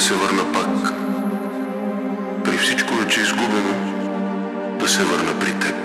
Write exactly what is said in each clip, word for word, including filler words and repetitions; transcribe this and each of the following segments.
се върна пак. При всичко вече изгубено, да се върна при теб.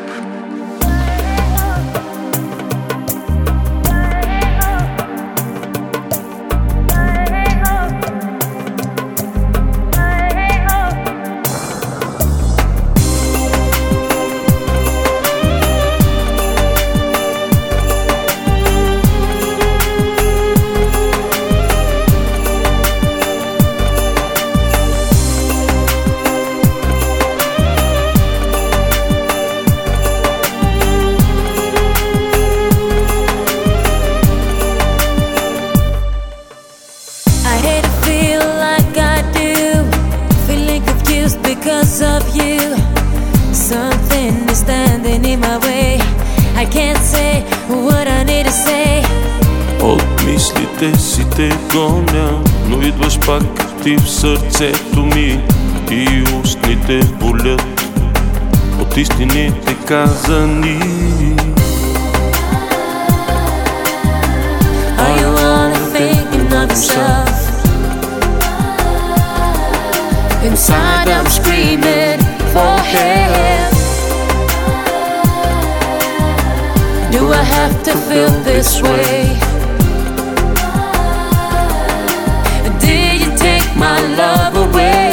Because of you, something is standing in my way. I can't say what I need to say. От мислите си те гоня, но идваш пак ти в сърцето ми и устните болят от истините казани. Are you only thinking of yourself? Inside I'm screaming for help. Do I have to feel this way? Did you take my love away?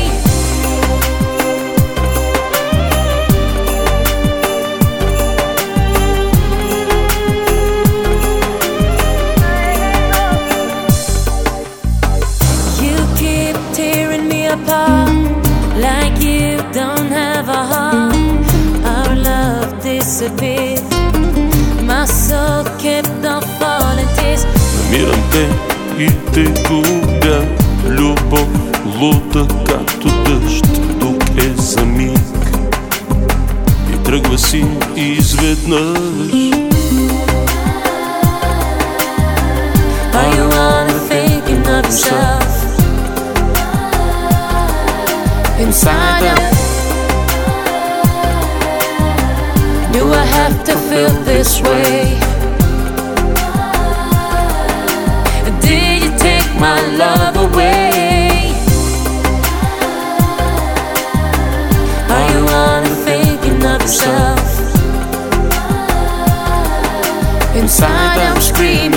You keep tearing me apart, like you don't have a heart. Our love disappeared, my soul kept on falling tears. Намирам те и те губя, любов лута като дъжд, тук е за миг и тръгва си изведнъж. Are you only thinking of yourself? Inside out, do I have to feel this way? Did you take my love away? Are you only thinking of yourself? Inside I'm screaming